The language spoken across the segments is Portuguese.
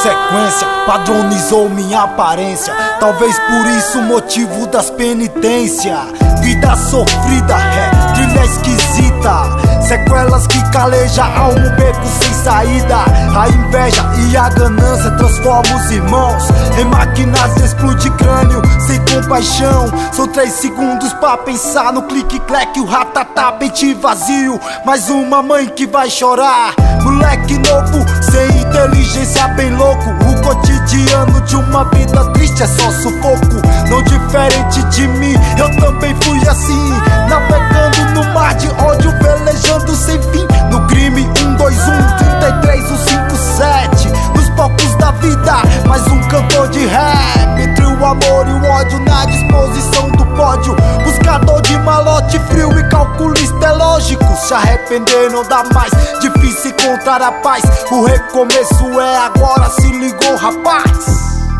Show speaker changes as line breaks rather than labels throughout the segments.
consequência, padronizou minha aparência. Talvez por isso o motivo das penitências. Vida sofrida, trilha esquisita, sequelas que caleja alma, um beco sem saída. A inveja e a ganância transformam os irmãos em máquinas de explodir crânio sem compaixão. São 3 segundos pra pensar no clique-clack, o ratatá, pente vazio. Mais uma mãe que vai chorar. Moleque novo, sem inteligência, bem louco. O cotidiano de uma vida triste é só sufoco. Não diferente de mim, eu também fui assim, navegando no mar de ódio, velejando sem fim. No crime 121, 33, 157, nos palcos da vida, mais um cantor de rap. Entre o amor e o ódio na disposição do pódio, buscador de malote frio e calculista é lógico. Se arrepender não dá mais, difícil encontrar a paz. O recomeço é agora, se ligou, rapaz.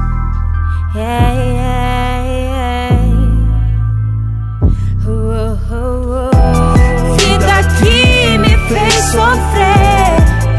Vida que me fez sofrer,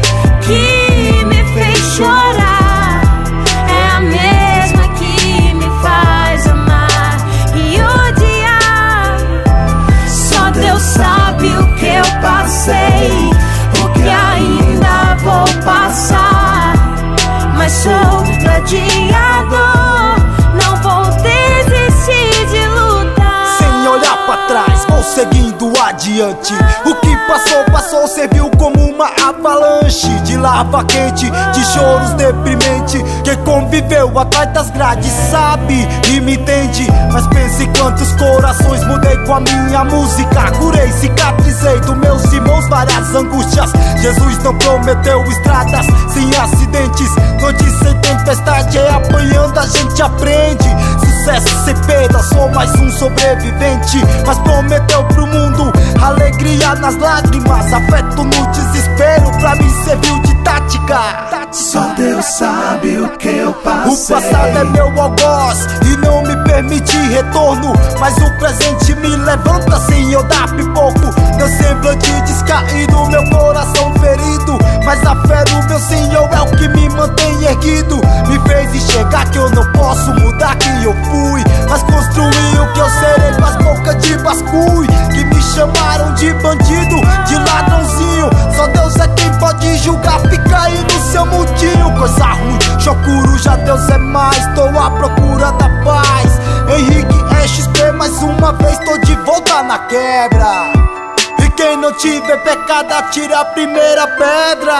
que me fez chorar, é a mesma que me faz amar e odiar. Só Deus sabe o que eu passei, o que ainda vou passar. Mas sou gladiador, não vou desistir de lutar.
Sem olhar pra trás, vou seguindo adiante. O que passou, passou, serviu como uma avalanche de lava quente, de choros deprimente. Quem conviveu atrás das grades sabe e me entende. Mas pense quantos corações mudei com a minha música. Curei, cicatrizei dos meus irmãos várias angústias. Jesus não prometeu estradas sem acidentes. Noite sem tempestade, é apanhando a gente aprende. Sucesso sem perda, sou mais um sobrevivente. Mas prometeu pro mundo alegria nas lágrimas, afeto no desespero, pra mim serviu de tática.
Só Deus sabe o que eu passei.
O passado é meu algoz e não me permite retorno, mas o presente me levanta sem eu dar pipoco. Meu semblante descaído, meu coração ferido, mas a fé do meu Senhor é o que me mantém erguido. Me fez enxergar que eu não posso mudar quem eu fui, mas construir o que eu serei pras bocas de basculho. Que me chamaram de bandido, de ladrãozinho. Só Deus é quem pode julgar, fica aí no seu mundinho. Coisa ruim, chocuro, já Deus é mais. Tô à procura da paz. Henrique XP, mais uma vez tô de volta na quebra. E quem não tiver pecado, atire a primeira pedra.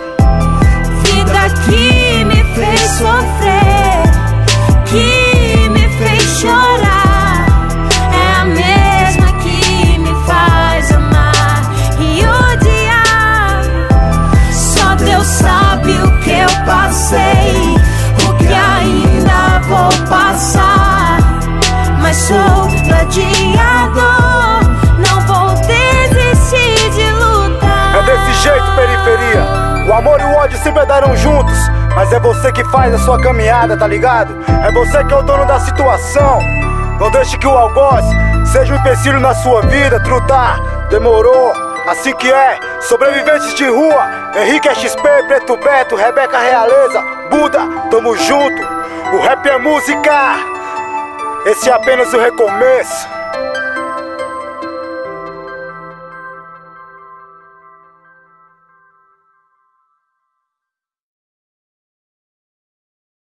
Vida que me fez sofrer, que me fez chorar, é a mesma que me faz amar e odiar. Só Deus sabe o que eu passei, o que ainda vou passar. Mas sou gladiador, não vou desistir de lutar.
É desse jeito, periferia. O amor e o ódio sempre andarão juntos, mas é você que faz a sua caminhada, tá ligado? É você que é o dono da situação. Não deixe que o algoz seja um empecilho na sua vida, trutar. Demorou, assim que é. Sobreviventes de rua, Henrique XP, Preto Beto, Rebeca Realeza, Buda, tamo junto. O rap é música, esse é apenas o recomeço.